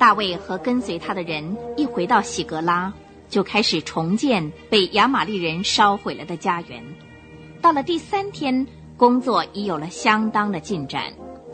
大卫和跟随他的人一回到喜格拉，就开始重建被亚玛力人烧毁了的家园。到了第3天，工作已有了相当的进展。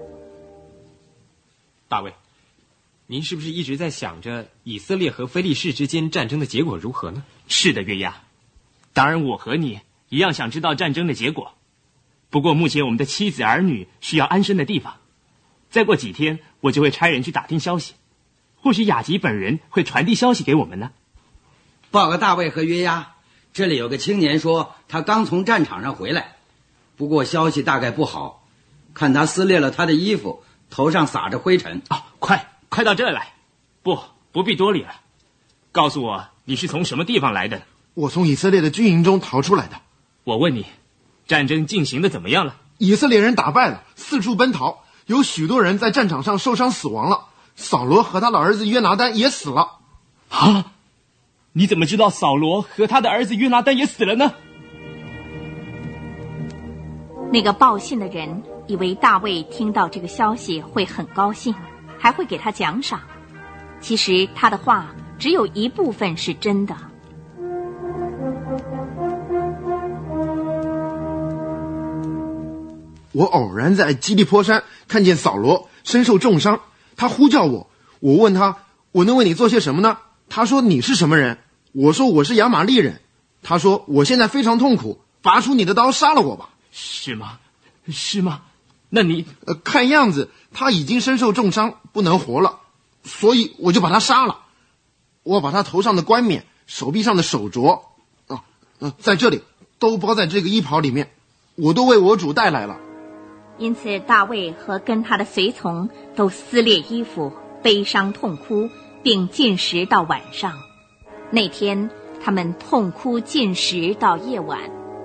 大卫，您是不是一直在想着以色列和非利士之间战争的结果如何呢？ 是的，约押。当然我和你一样想知道战争的结果，不过目前我们的妻子儿女需要安身的地方，再过几天我就会差人去打听消息，或许雅吉本人会传递消息给我们呢。 报告大卫和约押，这里有个青年说他刚从战场上回来，不过消息大概不好，看他撕裂了他的衣服，头上撒着灰尘。 快到这儿来，不必多礼了，告诉我你是从什么地方来的？ 我从以色列的军营中逃出来的。 我问你，战争进行的怎么样了？ 以色列人打败了，四处奔逃，有许多人在战场上受伤死亡了。扫罗和他的儿子约拿单也死了。 啊？你怎么知道扫罗和他的儿子约拿单也死了呢？ 那个报信的人以为大卫听到这个消息会很高兴，还会给他奖赏。其实他的话只有一部分是真的。 我偶然在基利波山看见扫罗身受重伤，他呼叫我，我问他，我能为你做些什么呢？他说，你是什么人？我说，我是亚玛力人。他说，我现在非常痛苦，拔出你的刀杀了我吧。 是吗？那你看样子他已经身受重伤，不能活了，所以我就把他杀了。我把他头上的冠冕、手臂上的手镯在这里都包在这个衣袍里面，我都为我主带来了。 因此大卫和跟他的随从都撕裂衣服，悲伤痛哭，并禁食到晚上。那天他们痛哭禁食到夜晚。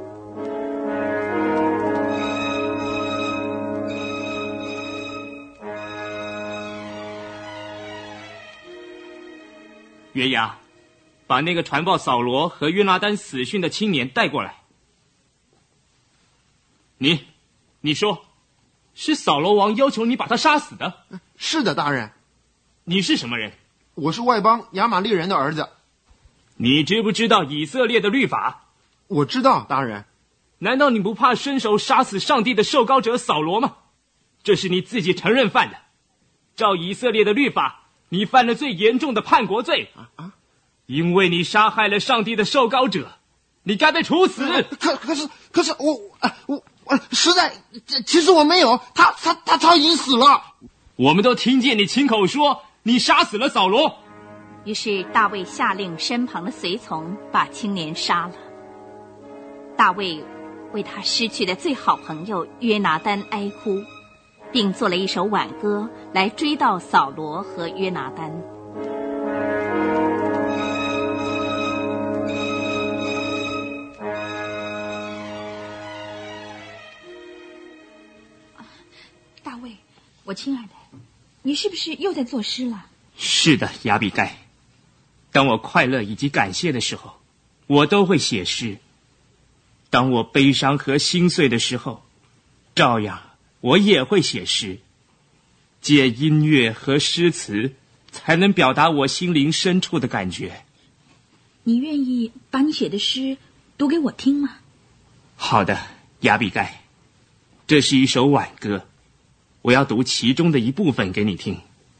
约押，把那个传报扫罗和约拿单死讯的青年带过来。你说，是扫罗王要求你把他杀死的？ 是的，大人。 你是什么人？ 我是外邦亚玛力人的儿子。 你知不知道以色列的律法？ 我知道，大人。 难道你不怕伸手杀死上帝的受膏者扫罗吗？这是你自己承认犯的。照以色列的律法，你犯了最严重的叛国罪，因为你杀害了上帝的受膏者，你该被处死。 可是我实在，其实我没有，他已经死了。 我们都听见你亲口说你杀死了扫罗。 于是大卫下令身旁的随从把青年杀了。大卫为他失去的最好朋友约拿单哀哭，并做了一首挽歌来追悼扫罗和约拿单。 大卫，我亲爱的，你是不是又在作诗了？ 是的，亚比该。当我快乐以及感谢的时候，我都会写诗；当我悲伤和心碎的时候，照样我也会写诗。借音乐和诗词，才能表达我心灵深处的感觉。 你愿意把你写的诗读给我听吗？ 好的，亚比该。这是一首挽歌，我要读其中的一部分给你听。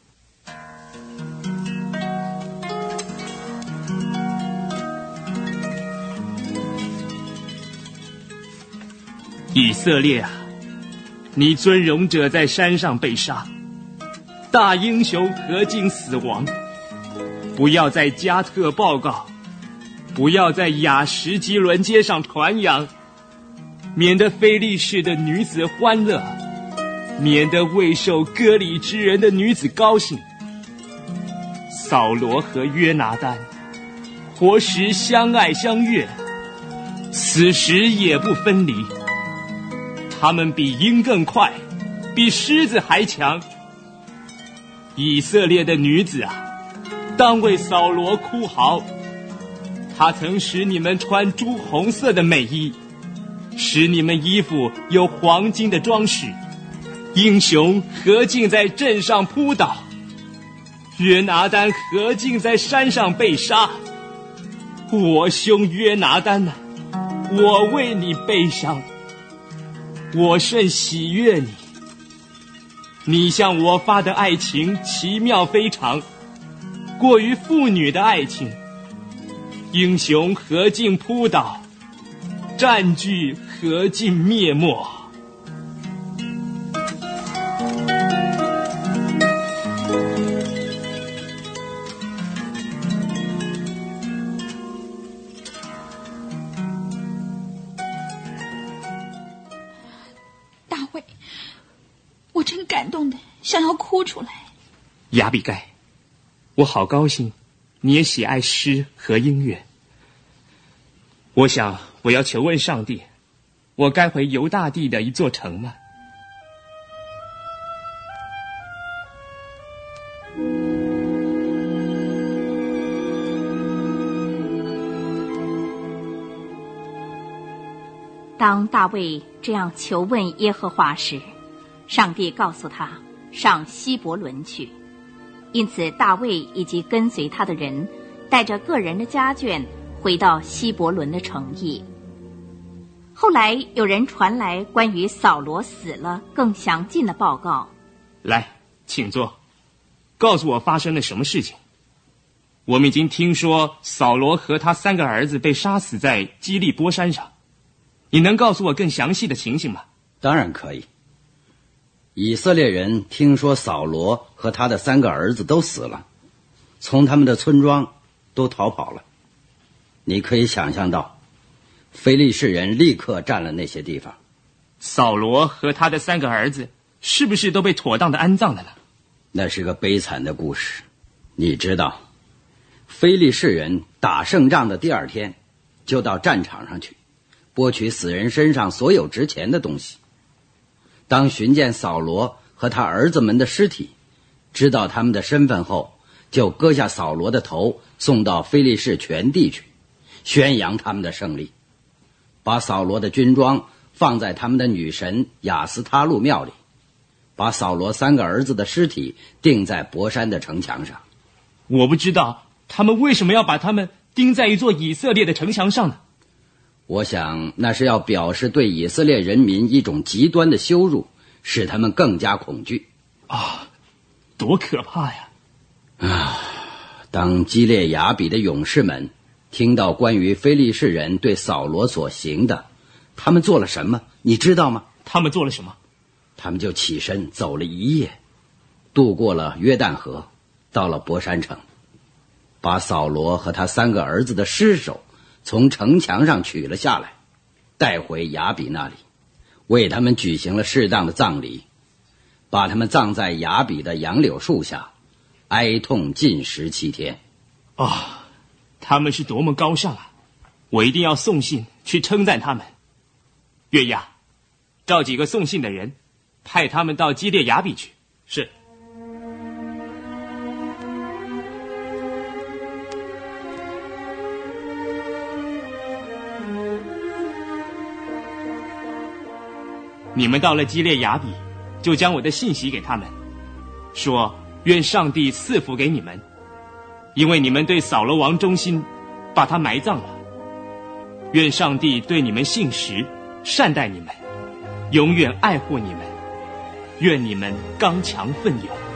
以色列啊，你尊荣者在山上被杀，大英雄何竟死亡？不要在加特报告，不要在雅什基伦街上传扬，免得非利士的女子欢乐，免得未受割礼之人的女子高兴。扫罗和约拿单活时相爱相悦，死时也不分离。他们比鹰更快，比狮子还强。以色列的女子啊，当为扫罗哭嚎。他曾使你们穿朱红色的美衣，使你们衣服有黄金的装饰。英雄何竟在阵上扑倒？ 约拿单何竟在山上被杀？我兄约拿单啊，我为你悲伤，我甚喜悦你。你向我发的爱情奇妙非常，过于妇女的爱情。英雄何竟扑倒，战具何竟灭没。 大卫，我真感动的想要哭出来。 亚比该，我好高兴你也喜爱诗和音乐。我想我要求问上帝，我该回犹大地的一座城吗？ 当大卫这样求问耶和华时，上帝告诉他上希伯伦去。因此大卫以及跟随他的人带着个人的家眷回到希伯伦的城邑。后来有人传来关于扫罗死了更详尽的报告。 来，请坐，告诉我发生了什么事情。我们已经听说扫罗和他3个儿子被杀死在基利波山上，你能告诉我更详细的情形吗？ 当然可以。以色列人听说扫罗和他的3个儿子都死了，从他们的村庄都逃跑了。你可以想象到，非利士人立刻占了那些地方。 扫罗和他的3个儿子是不是都被妥当的安葬了呢？ 那是个悲惨的故事。你知道，非利士人打胜仗的第2天就到战场上去剥取死人身上所有值钱的东西。当寻见扫罗和他儿子们的尸体，知道他们的身份后，就割下扫罗的头送到非利士全地去，宣扬他们的胜利，把扫罗的军装放在他们的女神雅斯他路庙里，把扫罗3个儿子的尸体钉在伯山的城墙上。 我不知道他们为什么要把他们钉在一座以色列的城墙上呢？ 我想那是要表示对以色列人民一种极端的羞辱，使他们更加恐惧。 啊，多可怕呀！ 当基列雅比的勇士们听到关于非利士人对扫罗所行的，他们做了什么你知道吗？ 他们做了什么？ 他们就起身走了一夜，渡过了约旦河，到了伯山城，把扫罗和他3个儿子的尸首从城墙上取了下来，带回雅比那里，为他们举行了适当的葬礼，把他们葬在雅比的杨柳树下，哀痛禁食7天。 他们是多么高尚啊！我一定要送信去称赞他们。约押，召几个送信的人，派他们到基列雅比去。是。你们到了基列雅比，就将我的信息给他们，说愿上帝赐福给你们，因为你们对扫罗王忠心，把他埋葬了。愿上帝对你们信实，善待你们，永远爱护你们。愿你们刚强奋勇。